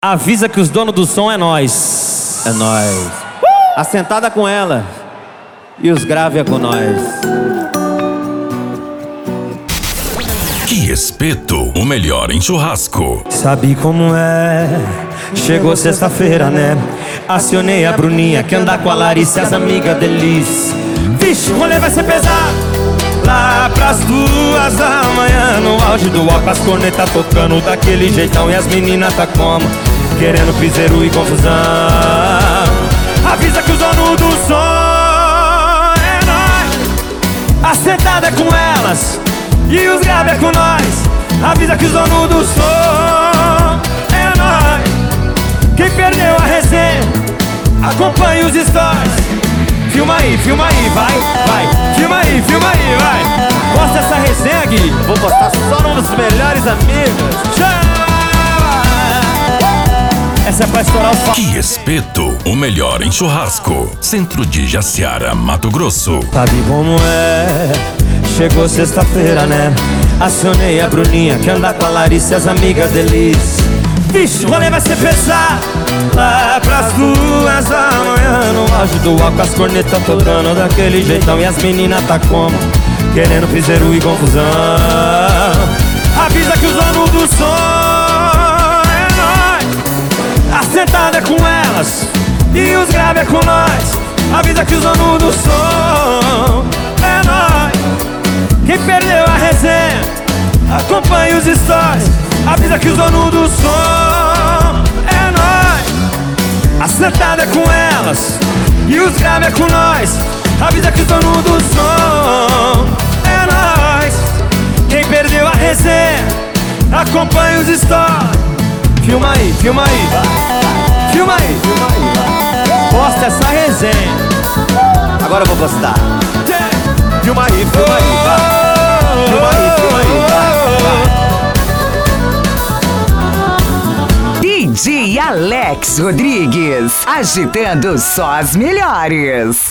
Avisa que os donos do som é nós. É nóis. Assentada com ela. E os grave é com nós. Que espeto, o melhor em churrasco. Sabe como é? Chegou sexta-feira, né? Acionei a Bruninha que anda com a Larissa e as amigas delícia. Vixe, o rolê vai ser pesado. Lá pras 2 da manhã, no auge do álcool, as cornetas tocando daquele jeitão. E as meninas tá como? Querendo piseiro e confusão. Avisa que os donos do som é nós. Assentada é com elas e os grave é com nós. Avisa que os donos do som é nós. Quem perdeu a resenha, acompanhe os stories. Filma aí, vai, vai. Filma aí, vai. Posta essa resenha, Gui. Vou postar só nos melhores amigos. Essa é pra estourar os Que espeto, o melhor em churrasco. Centro de Jaciara, Mato Grosso. Sabe como é? Chegou sexta-feira, né? Acionei a Bruninha que anda com a Larissa e as amigas delícia. Vixe, o rolê vai ser pesado. Lá pras 2 da manhã, no auge do álcool, as cornetas tocando daquele jeitão. E as meninas tá como? Querendo piseiro e confusão. Avisa que os donos do som é nós. Assentada é com elas e os grave é com nós. Avisa que os donos do som é nós. Quem perdeu a resenha, acompanhe os stories. Avisa que os donos do som é nós. Assentada é com elas e os grave é com nós. Avisa que os donos do som é nós. Quem perdeu a resenha, acompanhe os stories. Filma aí, filma aí. Posta essa resenha. Agora eu vou postar. Filma aí, vai. DJ Alex Rodrigues, agitando só as melhores.